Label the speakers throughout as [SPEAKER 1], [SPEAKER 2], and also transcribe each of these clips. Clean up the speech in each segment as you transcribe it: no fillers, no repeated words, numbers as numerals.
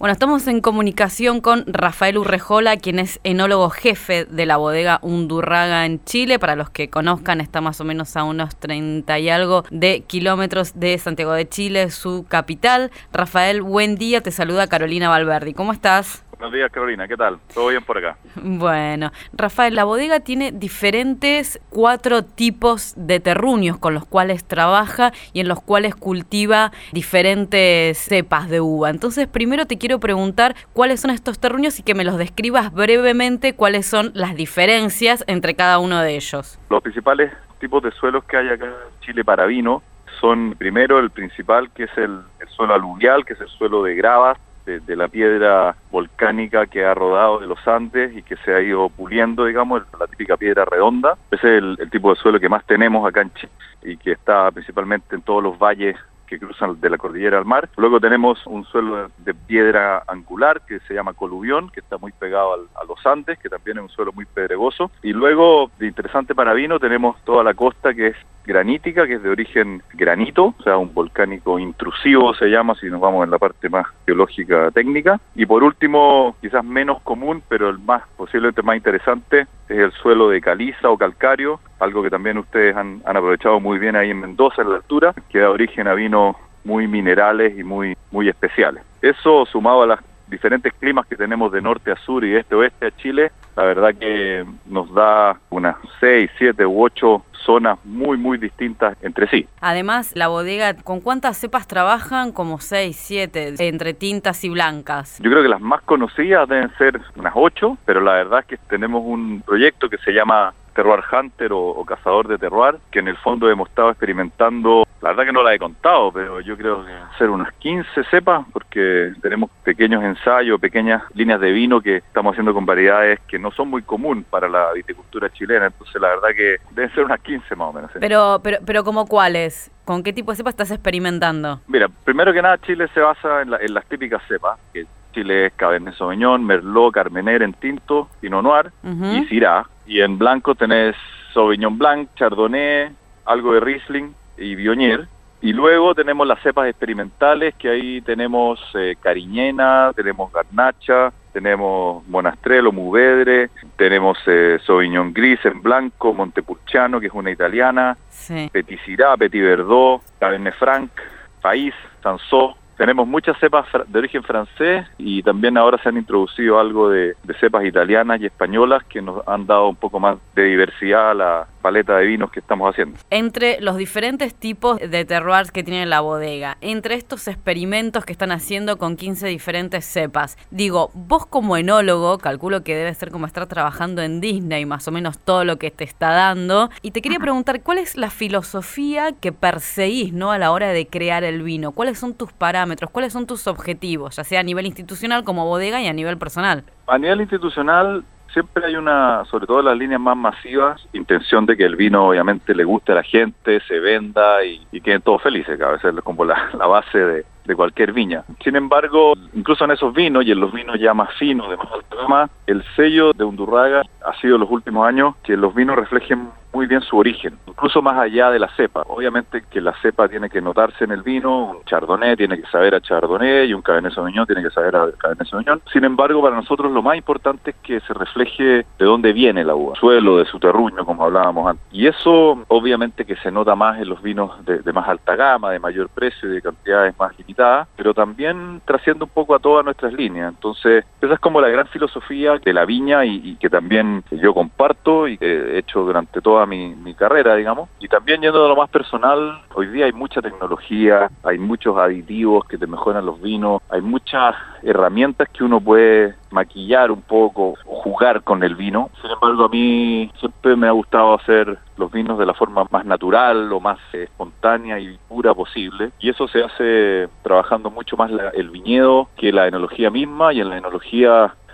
[SPEAKER 1] Bueno, estamos en comunicación con Rafael Urrejola, quien es enólogo jefe de la bodega Undurraga en Chile. Para los que conozcan, está más o menos a unos 30 y algo de kilómetros de Santiago de Chile, su capital. Rafael, buen día, te saluda Carolina Valverdi. ¿Cómo estás?
[SPEAKER 2] Buenos días, Carolina, ¿qué tal? ¿Todo bien por acá?
[SPEAKER 1] Bueno, Rafael, la bodega tiene diferentes 4 tipos de terruños con los cuales trabaja y en los cuales cultiva diferentes cepas de uva. Entonces, primero te quiero preguntar cuáles son estos terruños y que me los describas brevemente cuáles son las diferencias entre cada uno de ellos.
[SPEAKER 2] Los principales tipos de suelos que hay acá en Chile para vino son, primero, el principal, que es el suelo aluvial, que es el suelo de gravas, de la piedra volcánica que ha rodado de los Andes y que se ha ido puliendo, digamos, la típica piedra redonda. Ese es el tipo de suelo que más tenemos acá en Chile y que está principalmente en todos los valles que cruzan de la cordillera al mar. Luego tenemos un suelo de piedra angular que se llama coluvión, que está muy pegado a los Andes, que también es un suelo muy pedregoso. Y luego, de interesante para vino, tenemos toda la costa que es granítica, que es de origen granito, o sea, un volcánico intrusivo se llama, si nos vamos en la parte más geológica técnica. Y por último, quizás menos común, pero el más posiblemente más interesante, es el suelo de caliza o calcáreo, algo que también ustedes han aprovechado muy bien ahí en Mendoza, en la altura, que da origen a vinos muy minerales y muy especiales. Eso, sumado a los diferentes climas que tenemos de norte a sur y de este a oeste a Chile, la verdad que nos da unas 6, 7 u 8 zonas muy distintas entre sí.
[SPEAKER 1] Además, la bodega, ¿con cuántas cepas trabajan? Como 6, 7, entre tintas y blancas.
[SPEAKER 2] Yo creo que las más conocidas deben ser unas 8, pero la verdad es que tenemos un proyecto que se llama Terroir Hunter o Cazador de Terroir, que en el fondo hemos estado experimentando, la verdad que no la he contado, pero yo creo que ser unas 15 cepas, porque tenemos pequeños ensayos, pequeñas líneas de vino que estamos haciendo con variedades que no son muy común para la viticultura chilena, entonces la verdad que deben ser unas 15 más o menos. ¿Sí?
[SPEAKER 1] Pero ¿como cuáles? ¿Con qué tipo de cepas estás experimentando?
[SPEAKER 2] Mira, primero que nada Chile se basa en las típicas cepas, que Chile es Cabernet Sauvignon, Merlot, Carmener en tinto, Pinot Noir y Syrah. Y en blanco tenés Sauvignon Blanc, Chardonnay, algo de Riesling y Viognier. Y luego tenemos las cepas experimentales, que ahí tenemos Cariñena, tenemos Garnacha, tenemos Monastrello, Mourvedre, tenemos Sauvignon Gris en blanco, Montepulciano, que es una italiana,
[SPEAKER 1] sí.
[SPEAKER 2] Petit Syrah, Petit Verdot, Cabernet Franc, País, Cinsault. Tenemos muchas cepas de origen francés y también ahora se han introducido algo de cepas italianas y españolas que nos han dado un poco más de diversidad a la paleta de vinos que estamos haciendo.
[SPEAKER 1] Entre los diferentes tipos de terroirs que tiene la bodega, entre estos experimentos que están haciendo con 15 diferentes cepas, digo, vos como enólogo, calculo que debe ser como estar trabajando en Disney, más o menos todo lo que te está dando, y te quería preguntar, ¿cuál es la filosofía que perseguís, ¿no?, a la hora de crear el vino? ¿Cuáles son tus parámetros? ¿Cuáles son tus objetivos, ya sea a nivel institucional como bodega y a nivel personal?
[SPEAKER 2] A nivel institucional siempre hay sobre todo en las líneas más masivas, intención de que el vino obviamente le guste a la gente, se venda y queden todos felices, que a veces es como la base de cualquier viña. Sin embargo, incluso en esos vinos y en los vinos ya más finos, de más alta gama, el sello de Undurraga ha sido en los últimos años que los vinos reflejen muy bien su origen, incluso más allá de la cepa. Obviamente que la cepa tiene que notarse en el vino, un Chardonnay tiene que saber a Chardonnay y un Cabernet Sauvignon tiene que saber a Cabernet Sauvignon. Sin embargo, para nosotros lo más importante es que se refleje de dónde viene la uva, suelo, de su terruño, como hablábamos antes. Y eso obviamente que se nota más en los vinos de más alta gama, de mayor precio y de cantidades más limitadas, pero también trasciende un poco a todas nuestras líneas. Entonces, esa es como la gran filosofía de la viña y que también yo comparto y que he hecho durante toda mi carrera, digamos. Y también yendo a lo más personal, hoy día hay mucha tecnología, hay muchos aditivos que te mejoran los vinos, hay muchas herramientas que uno puede maquillar un poco o jugar con el vino. Sin embargo, a mí siempre me ha gustado hacer los vinos de la forma más natural, lo más espontánea y pura posible. Y eso se hace trabajando mucho más el viñedo que la enología misma, y en la enología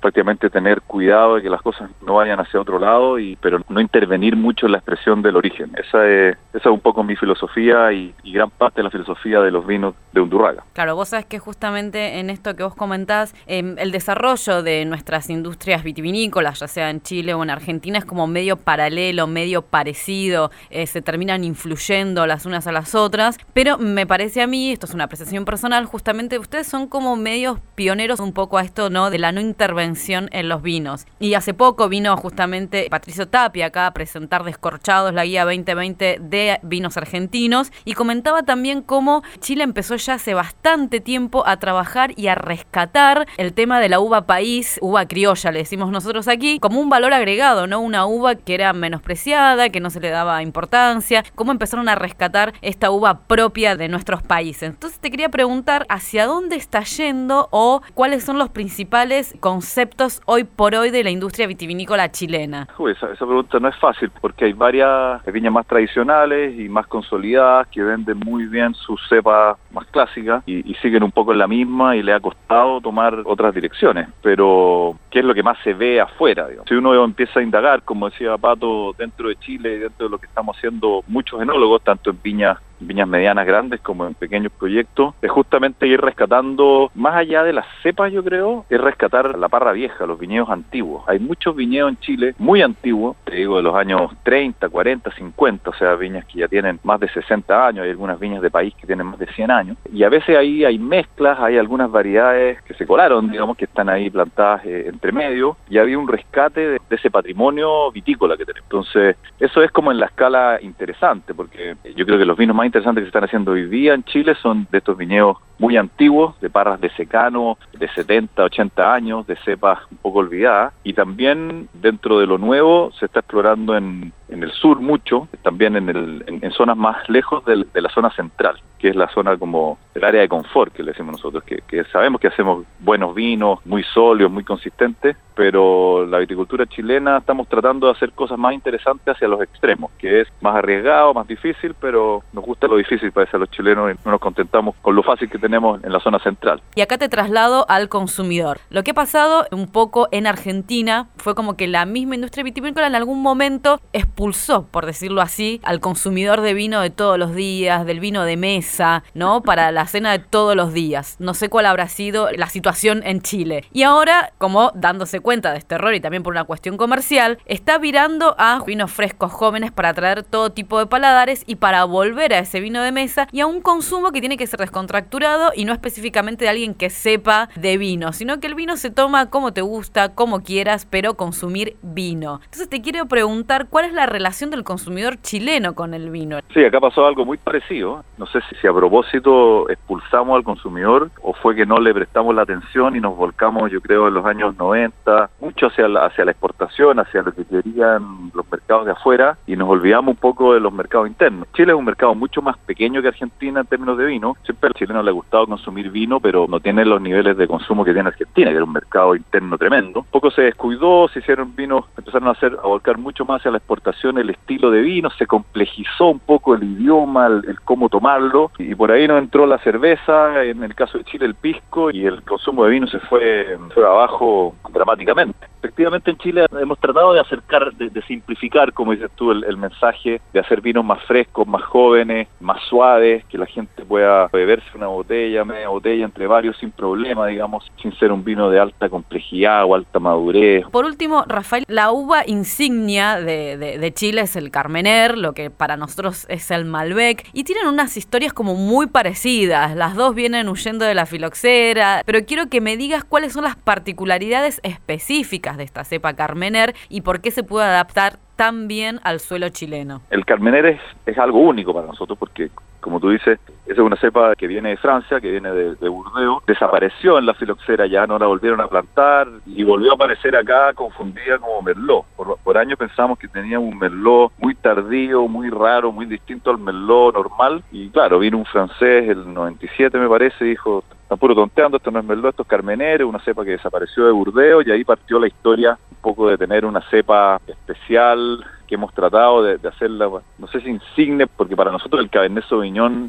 [SPEAKER 2] prácticamente tener cuidado de que las cosas no vayan hacia otro lado, pero no intervenir mucho en la expresión del origen. Esa es un poco mi filosofía y gran parte de la filosofía de los vinos de Undurraga.
[SPEAKER 1] Claro, vos sabés que justamente en esto que vos comentás, el desarrollo de nuestras industrias vitivinícolas, ya sea en Chile o en Argentina, es como medio paralelo, medio parecido, se terminan influyendo las unas a las otras, pero me parece a mí, esto es una apreciación personal, justamente ustedes son como medios pioneros un poco a esto, ¿no?, de la no intervención en los vinos. Y hace poco vino justamente Patricio Tapia acá a presentar Descorchados, la guía 2020 de vinos argentinos, y comentaba también cómo Chile empezó ya hace bastante tiempo a trabajar y a rescatar el tema de la uva país, uva criolla, le decimos nosotros aquí, como un valor agregado, ¿no? Una uva que era menospreciada, que no se le daba importancia, cómo empezaron a rescatar esta uva propia de nuestros países. Entonces te quería preguntar hacia dónde está yendo o cuáles son los principales conceptos hoy por hoy de la industria vitivinícola chilena.
[SPEAKER 2] Esa pregunta no es fácil porque hay varias viñas más tradicionales y más consolidadas que venden muy bien sus cepas más clásicas y siguen un poco en la misma y le ha costado tomar otras direcciones, pero ¿qué es lo que más se ve afuera, digamos? Si uno empieza a indagar, como decía Pato, dentro de Chile, dentro de lo que estamos haciendo muchos enólogos, tanto en viñas medianas grandes como en pequeños proyectos, es justamente ir rescatando, más allá de las cepas, yo creo, es rescatar la parra vieja, los viñedos antiguos. Hay muchos viñedos en Chile muy antiguos, te digo de los años 30, 40, 50, o sea, viñas que ya tienen más de 60 años, hay algunas viñas de país que tienen más de 100 años, y a veces ahí hay mezclas, hay algunas variedades que se colaron, digamos, que están ahí plantadas entre medio, y había un rescate de ese patrimonio vitícola que tenemos. Entonces, eso es como en la escala interesante, porque yo creo que los vinos más interesantes que se están haciendo hoy día en Chile son de estos viñedos muy antiguos, de parras de secano, de 70, 80 años, de cepas un poco olvidadas, y también dentro de lo nuevo se está explorando en el sur mucho, también en zonas más lejos de la zona central, que es la zona como el área de confort que le decimos nosotros, que sabemos que hacemos buenos vinos, muy sólidos, muy consistentes, pero la viticultura chilena estamos tratando de hacer cosas más interesantes hacia los extremos, que es más arriesgado, más difícil, pero nos gusta lo difícil, parece, a los chilenos, y no nos contentamos con lo fácil que tenemos en la zona central.
[SPEAKER 1] Y acá te traslado al consumidor. Lo que ha pasado un poco en Argentina fue como que la misma industria vitivinícola en algún momento expulsó, por decirlo así, al consumidor de vino de todos los días, del vino de mesa, ¿no?, para la cena de todos los días. No sé cuál habrá sido la situación en Chile. Y ahora, como dándose cuenta de este error y también por una cuestión comercial, está virando a vinos frescos jóvenes para atraer todo tipo de paladares y para volver a ese vino de mesa y a un consumo que tiene que ser descontracturado y no específicamente de alguien que sepa de vino, sino que el vino se toma como te gusta, como quieras, pero consumir vino. Entonces te quiero preguntar, ¿cuál es la relación del consumidor chileno con el vino?
[SPEAKER 2] Sí, acá pasó algo muy parecido. No sé si a propósito expulsamos al consumidor o fue que no le prestamos la atención y nos volcamos, yo creo, en los años 90, mucho hacia la exportación, hacia lo que querían los mercados de afuera, y nos olvidamos un poco de los mercados internos. Chile es un mercado mucho más pequeño que Argentina en términos de vino. Siempre al chileno le ha gustado consumir vino, pero no tiene los niveles de consumo que tiene Argentina, que era un mercado interno tremendo. Un poco se descuidó, se hicieron vinos, empezaron a volcar mucho más hacia la exportación, el estilo de vino, se complejizó un poco el idioma, el cómo tomarlo, y por ahí nos entró la cerveza, en el caso de Chile el pisco, y el consumo de vino se fue abajo dramáticamente. Efectivamente en Chile hemos tratado de acercar, de simplificar, como dices tú, el mensaje, de hacer vinos más frescos, más jóvenes, más suaves, que la gente pueda beberse una botella, media botella entre varios sin problema, digamos, sin ser un vino de alta complejidad o alta madurez.
[SPEAKER 1] Por último, Rafael, la uva insignia de Chile es el Carmener, lo que para nosotros es el Malbec, y tienen unas historias como muy parecidas. Las dos vienen huyendo de la filoxera, pero quiero que me digas cuáles son las particularidades específicas de esta cepa Carmener y por qué se puede adaptar tan bien al suelo chileno.
[SPEAKER 2] El Carmener es algo único para nosotros porque, como tú dices, esa es una cepa que viene de Francia, que viene de Burdeos, desapareció en la filoxera, ya no la volvieron a plantar y volvió a aparecer acá confundida como Merlot. Por años pensamos que tenía un Merlot muy tardío, muy raro, muy distinto al Merlot normal, y claro, vino un francés, el 97 me parece, y dijo: están puro tonteando, esto no es Merlot, esto es Carmener, una cepa que desapareció de Burdeos, y ahí partió la historia un poco de tener una cepa especial que hemos tratado de hacerla, no sé si insigne, porque para nosotros el Cabernet Sauvignon es probablemente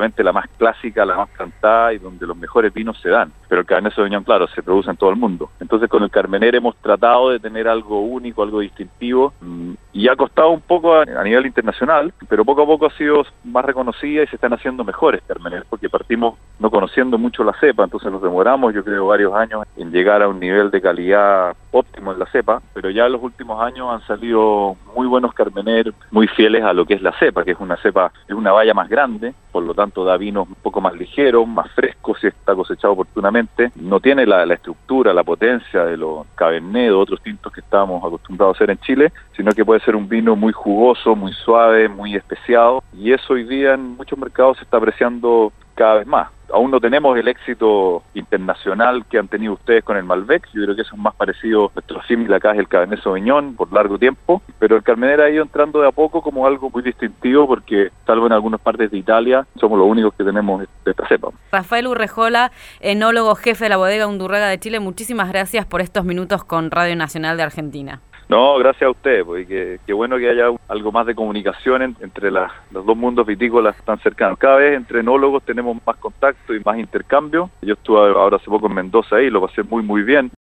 [SPEAKER 2] obviamente la más clásica, la más cantada y donde los mejores vinos se dan. Pero el Cabernet Sauvignon, claro, se produce en todo el mundo. Entonces con el Carmener hemos tratado de tener algo único, algo distintivo, y ha costado un poco a nivel internacional, pero poco a poco ha sido más reconocida y se están haciendo mejores Carmener, porque partimos no conociendo mucho la cepa, entonces nos demoramos, yo creo, varios años en llegar a un nivel de calidad óptimo en la cepa, pero ya en los últimos años han salido muy buenos Carmener, muy fieles a lo que es la cepa, que es una cepa, es una valla más grande, por lo tanto da vinos un poco más ligeros, más frescos si está cosechado oportunamente, no tiene la estructura, la potencia de los Cabernet o otros tintos que estábamos acostumbrados a hacer en Chile, sino que puede ser un vino muy jugoso, muy suave, muy especiado, y eso hoy día en muchos mercados se está apreciando cada vez más. Aún no tenemos el éxito internacional que han tenido ustedes con el Malbec, yo creo que eso es más parecido, nuestro símil acá es el Cabernet Sauvignon por largo tiempo, pero el Carmener ha ido entrando de a poco como algo muy distintivo porque, salvo en algunas partes de Italia, somos los únicos que tenemos de esta cepa.
[SPEAKER 1] Rafael Urrejola, enólogo jefe de la bodega Undurraga de Chile, muchísimas gracias por estos minutos con Radio Nacional de Argentina.
[SPEAKER 2] No, gracias a usted, porque qué bueno que haya algo más de comunicación entre los dos mundos vitícolas tan cercanos. Cada vez entre enólogos tenemos más contacto y más intercambio. Yo estuve ahora hace poco en Mendoza y lo pasé muy muy bien.